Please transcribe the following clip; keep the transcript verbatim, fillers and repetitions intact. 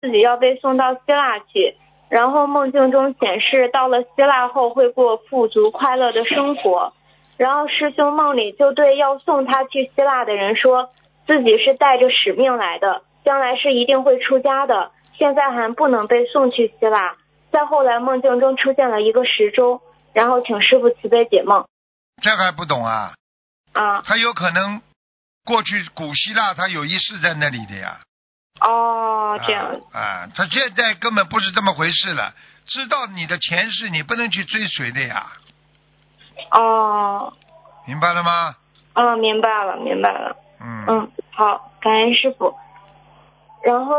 自己要被送到希腊去，然后梦境中显示到了希腊后会过富足快乐的生活。然后师兄梦里就对要送他去希腊的人说，自己是带着使命来的，将来是一定会出家的，现在还不能被送去希腊。再后来梦境中出现了一个时钟，然后请师父慈悲解梦。 这还不懂啊？ 啊， 他有可能过去古希腊他有一世在那里的呀。 哦，这样。 啊，啊，他现在根本不是这么回事了。知道你的前世，你不能去追随的呀。 哦。 明白了吗？ 嗯，明白了，明白了。 嗯。 嗯，好，感恩师父。然后。